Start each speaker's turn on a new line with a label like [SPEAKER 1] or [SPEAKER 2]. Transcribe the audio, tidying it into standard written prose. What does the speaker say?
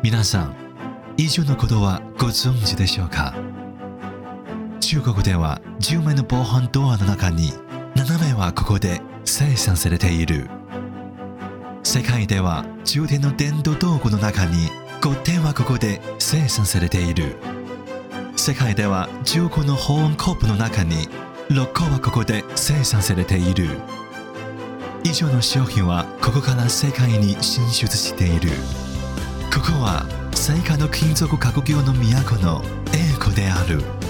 [SPEAKER 1] 皆さん、以上のことはご存知でしょうか？中国では10名の防犯ドアの中に7名はここで生産されている。世界では10点の電動道具の中に5点はここで生産されている。世界では10個の保温コップの中に6個はここで生産されている。以上の商品はここから世界に進出している。ここは世界の金属加工業の都の栄光である。